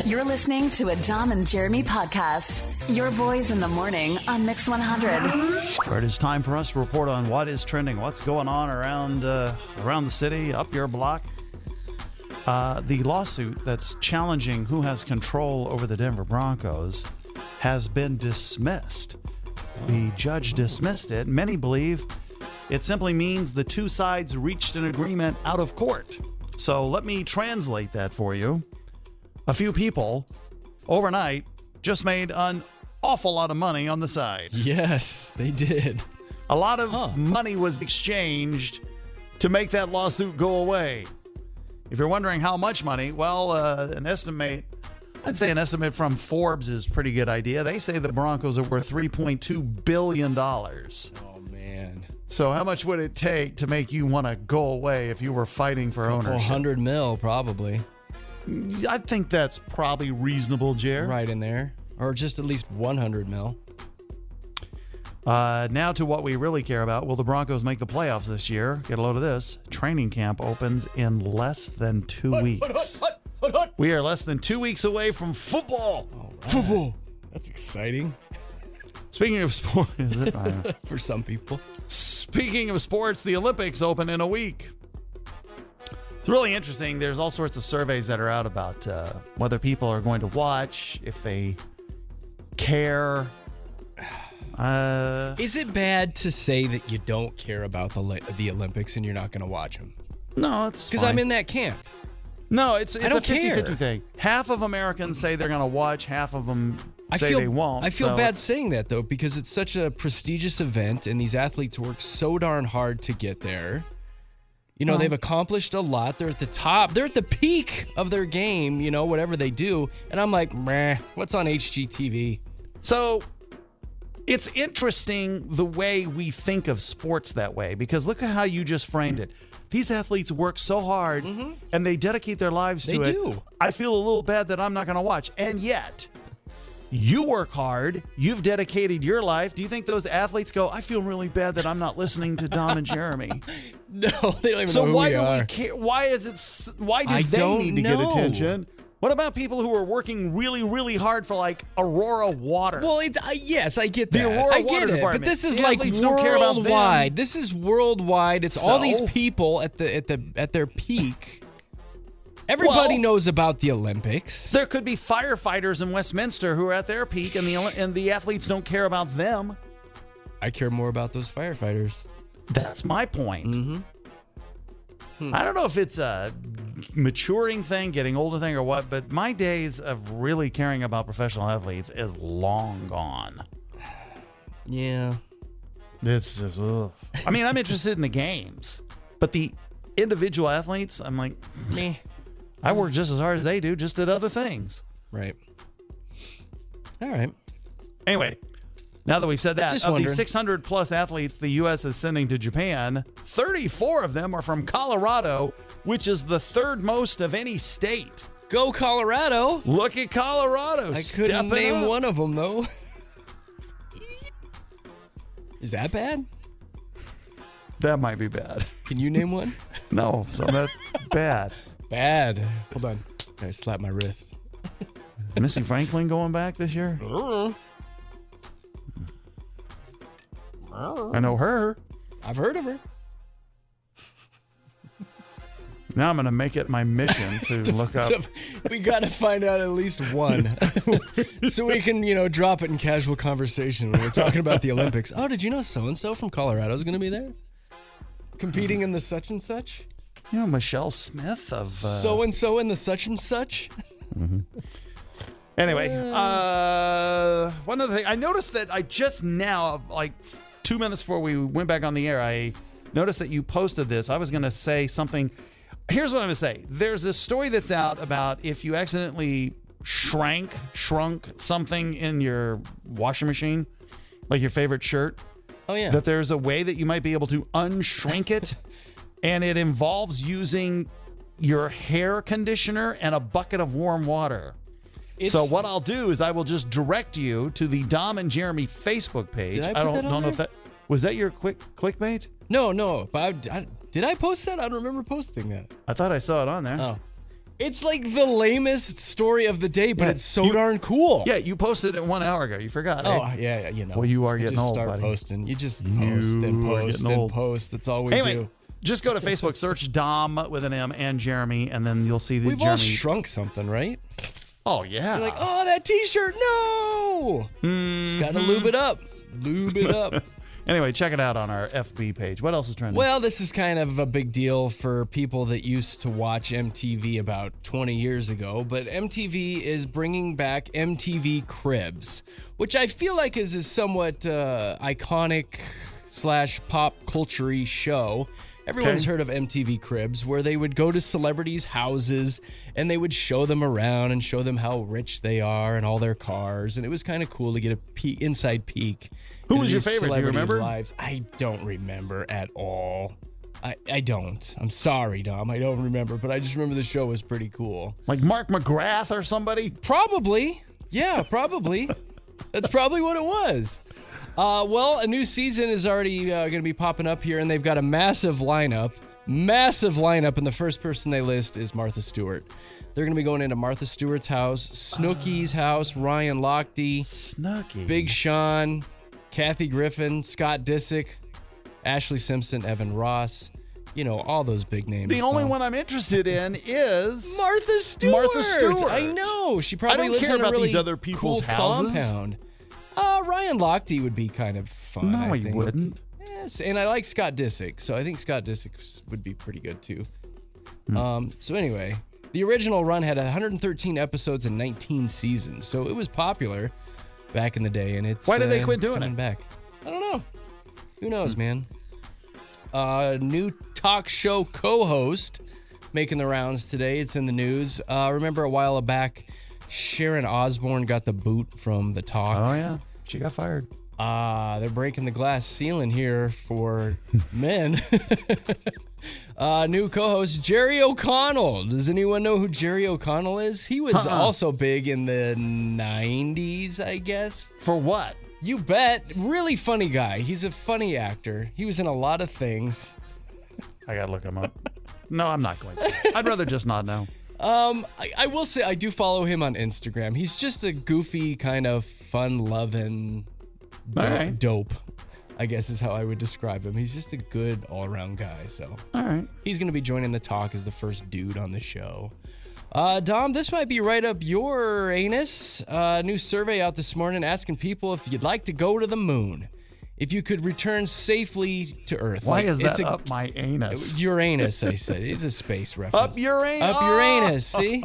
You're listening to a Dom and Jeremy podcast. Your boys in the morning on Mix 100. It is time for us to report on what is trending, what's going on around the city, up your block. The lawsuit that's challenging who has control over the Denver Broncos has been dismissed. The judge dismissed it. Many believe it simply means the two sides reached an agreement out of court. So let me translate that for you. A few people overnight just made an awful lot of money on the side. Yes, they did. A lot of money was exchanged to make that lawsuit go away. If you're wondering how much money, well, I'd say an estimate from Forbes is a pretty good idea. They say the Broncos are worth $3.2 billion. Oh, man. So how much would it take to make you want to go away if you were fighting for ownership? 100 mil, probably. I think that's probably reasonable, Jer. Right in there. Or just at least 100 mil. Now to what we really care about. Will the Broncos make the playoffs this year? Get a load of this. Training camp opens in less than 2 weeks. We are less than 2 weeks away from football. Right. Football. That's exciting. Speaking of sports, is it? For some people. Speaking of sports, the Olympics open in a week. It's really interesting. There's all sorts of surveys that are out about whether people are going to watch, if they care. Is it bad to say that you don't care about the Olympics and you're not going to watch them? No, it's because I'm in that camp. No, it's a 50-50 care. thing. Half of Americans say they're going to watch, half of them say they won't. I feel bad saying that, though, because it's such a prestigious event, and these athletes work so darn hard to get there. You know, they've accomplished a lot. They're at the top. They're at the peak of their game, you know, whatever they do. And I'm like, meh, what's on HGTV? So it's interesting the way we think of sports that way, because look at how you just framed it. These athletes work so hard, and they dedicate their lives to it. They do. I feel a little bad that I'm not going to watch. And yet, you work hard. You've dedicated your life. Do you think those athletes go, I feel really bad that I'm not listening to Dom and Jeremy? No, they don't even So know who why we do are. we care? Why do they don't need to get know. attention? What about people who are working really, really hard for, like, Aurora Water? Well, yes, I get that. The Aurora I get Water it, Department. but this is The like athletes don't care about them. worldwide. This is worldwide. It's all these So? people at their peak. Everybody knows about the Olympics. There could be firefighters in Westminster who are at their peak, and the athletes don't care about them. I care more about those firefighters. That's my point. I don't know if it's a maturing thing, getting older thing, or what, but my days of really caring about professional athletes is long gone. Yeah. This is, I mean, I'm interested in the games, but the individual athletes, I'm like, Meh. I work just as hard as they do, just at other things. Right. All right. Anyway, now that we've said that, Just of the wondering. 600 plus athletes the U.S. is sending to Japan, 34 of them are from Colorado, which is the third most of any state. Go Colorado. Look at Colorado. I couldn't stepping name up. one of them, though. Is that bad? That might be bad. Can you name one? No, so that's bad. Bad. Hold on. I slapped my wrist. Missy Franklin going back this year? I know her. I've heard of her. Now I'm going to make it my mission to look up. We got to find out at least one. So we can, drop it in casual conversation when we're talking about the Olympics. Oh, did you know so-and-so from Colorado is going to be there? Competing in the such and such? You know, Michelle Smith of... So-and-so in the such and such? Anyway, one other thing. I noticed that I just now, like 2 minutes before we went back on the air, I noticed that you posted this. I was going to say something. Here's what I'm going to say. There's a story that's out about if you accidentally shrunk something in your washing machine, like your favorite shirt. Oh, yeah. That there's a way that you might be able to unshrink it. And it involves using your hair conditioner and a bucket of warm water. So what I'll do is I will just direct you to the Dom and Jeremy Facebook page. Did I put that on don't know there? if that was that your quick clickbait. No. But did I post that? I don't remember posting that. I thought I saw it on there. Oh. It's like the lamest story of the day, but Yeah, it's so darn cool. Yeah, you posted it 1 hour ago. You forgot. Oh, eh? yeah, you know. Well, you are getting just old, start buddy. posting. You just post You and are post getting and old. post. That's all we Anyway, do. just go to Facebook, search Dom with an M and Jeremy, and then you'll see the We've all Jeremy. shrunk something, right? Oh, yeah. You're like, oh, that T-shirt, no! Just got to lube it up. Lube it up. Anyway, check it out on our FB page. What else is trending? Well, this is kind of a big deal for people that used to watch MTV about 20 years ago, but MTV is bringing back MTV Cribs, which I feel like is a somewhat iconic / pop culture-y show. Everyone's heard of MTV Cribs, where they would go to celebrities' houses and they would show them around and show them how rich they are and all their cars, and it was kind of cool to get a inside peek. Who into was your these favorite? Do you celebrities' remember? Lives. I don't remember at all. I don't. I'm sorry, Dom. I don't remember, but I just remember the show was pretty cool. Like Mark McGrath or somebody? Probably. Yeah, probably. That's probably what it was. Well, a new season is already going to be popping up here, and they've got a massive lineup, and the first person they list is Martha Stewart. They're going to be going into Martha Stewart's house, Snooki's house, Ryan Lochte, Snooki. Big Sean, Kathy Griffin, Scott Disick, Ashley Simpson, Evan Ross, you know, all those big names. The only one I'm interested in is Martha Stewart. Martha Stewart. I know. She probably I don't lives care in a about really these other people's cool houses. compound. Ryan Lochte would be kind of fun. No, I he think. wouldn't. Yes, and I like Scott Disick, so I think Scott Disick would be pretty good too. So anyway, the original run had 113 episodes and 19 seasons, so it was popular back in the day. And it's Why did they quit it's doing coming it? back? I don't know. Who knows, man? New talk show co-host making the rounds today. It's in the news. Remember a while back, Sharon Osbourne got the boot from the talk. Oh, yeah. She got fired. They're breaking the glass ceiling here for men. New co-host Jerry O'Connell. Does anyone know who Jerry O'Connell is? He was also big in the 90s, I guess. For what? You bet. Really funny guy. He's a funny actor. He was in a lot of things. I got to look him up. No, I'm not going to. I'd rather just not know. I will say I do follow him on Instagram. He's just a goofy, kind of fun-loving right. dope, I guess is how I would describe him. He's just a good all-around guy. So All right. he's going to be joining the talk as the first dude on the show. Dom, this might be right up your anus. New survey out this morning asking people if you'd like to go to the moon. If you could return safely to Earth. Why is it's that up my anus? Uranus, I said. It's a space reference. Up Uranus. Up Uranus, see?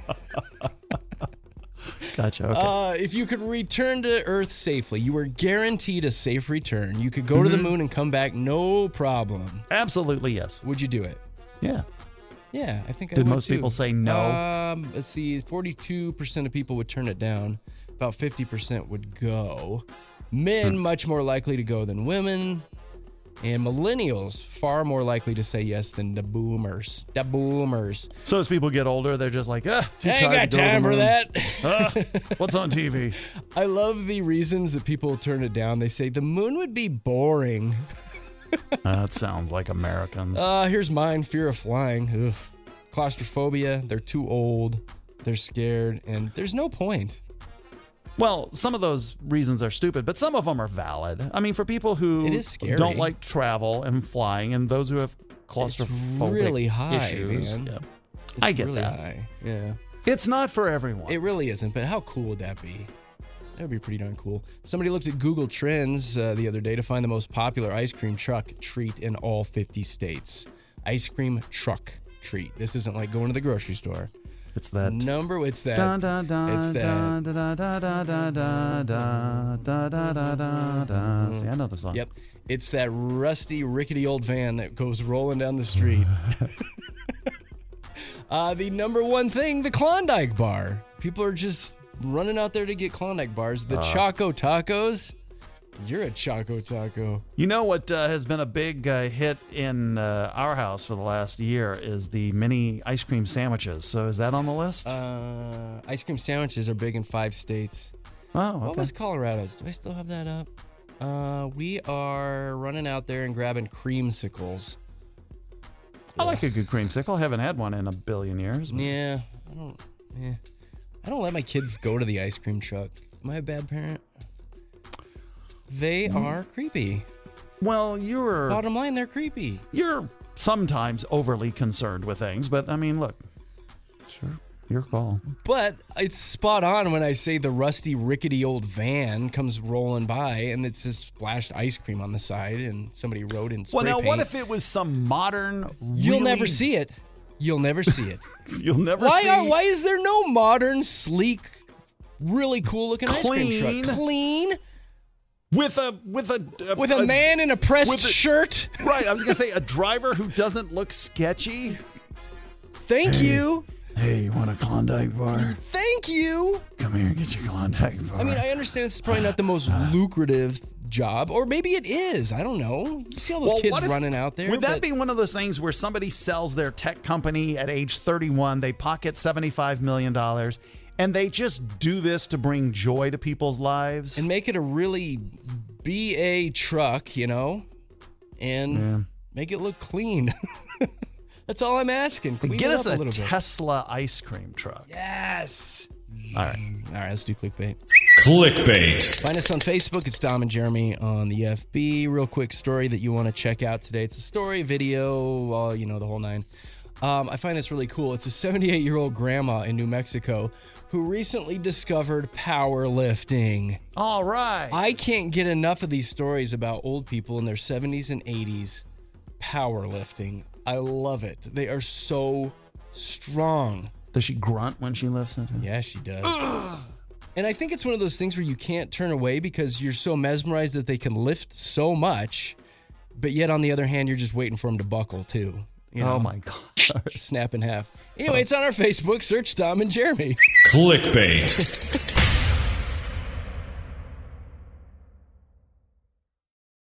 Gotcha. Okay. If you could return to Earth safely, you were guaranteed a safe return. You could go to the moon and come back, no problem. Absolutely, yes. Would you do it? Yeah. Yeah, I think I Did would most too. people say no? Let's see, 42% of people would turn it down. About 50% would go. Men much more likely to go than women. And millennials far more likely to say yes than the boomers. The boomers. So as people get older, they're just like, too I ain't tired got to go to time the for moon. that. What's on TV? I love the reasons that people turn it down. They say the moon would be boring. That sounds like Americans. Here's mine, fear of flying. Ugh. Claustrophobia, they're too old, they're scared, and there's no point. Well, some of those reasons are stupid, but some of them are valid. I mean, for people It who is scary. don't like travel and flying, and those who have claustrophobic really high, issues, man. yeah. It's I get really that. high. Yeah. It's not for everyone. It really isn't, but how cool would that be? That would be pretty darn cool. Somebody looked at Google Trends the other day to find the most popular ice cream truck treat in all 50 states. Ice cream truck treat. This isn't like going to the grocery store. It's that. It's that. Dun, dun, dun, It's that. dun, dun, dun, dun, dun, dun, dun, dun, dun, dun, dun. See, I know the song. Yep. It's that rusty, rickety old van that goes rolling down the street. The number one thing, the Klondike bar. People are just running out there to get Klondike bars. The Choco Tacos. You're a Choco Taco. You know what has been a big hit in our house for the last year is the mini ice cream sandwiches. So is that on the list? Ice cream sandwiches are big in 5 states. Oh, What okay. was Colorado's? Do I still have that up? We are running out there and grabbing creamsicles. I like a good creamsicle. I haven't had one in a billion years. But... Yeah, I don't let my kids go to the ice cream truck. Am I a bad parent? They are creepy. Well, Bottom line, they're creepy. You're sometimes overly concerned with things, but I mean, look, sure, your call. But it's spot on when I say the rusty, rickety old van comes rolling by and it's just splashed ice cream on the side and somebody wrote in spray paint. What if it was some modern? You'll never see it. You'll never see it. You'll never see. Why is there no modern, sleek, really cool looking ice cream truck? Clean. With a man in a pressed shirt. Right, I was gonna say a driver who doesn't look sketchy. Thank you. Hey, you want a Klondike bar? Thank you. Come here and get your Klondike bar. I mean, I understand it's probably not the most lucrative job, or maybe it is. I don't know. You see all those kids running out there. Would that be one of those things where somebody sells their tech company at age 31, they pocket $75 million, and they just do this to bring joy to people's lives? And make it a really BA truck, and make it look clean. That's all I'm asking. Clean Get us a a Tesla ice cream truck. Yes. All right, let's do clickbait. Clickbait. Find us on Facebook. It's Dom and Jeremy on the FB. Real quick story that you want to check out today. It's a story, video, the whole nine. I find this really cool. It's a 78-year-old grandma in New Mexico who recently discovered powerlifting. All right. I can't get enough of these stories about old people in their 70s and 80s powerlifting. I love it. They are so strong. Does she grunt when she lifts it? Yeah, she does. And I think it's one of those things where you can't turn away because you're so mesmerized that they can lift so much, but yet on the other hand, you're just waiting for them to buckle too. Oh my God. Snap in half. Anyway, it's on our Facebook. Search Dom and Jeremy. Clickbait.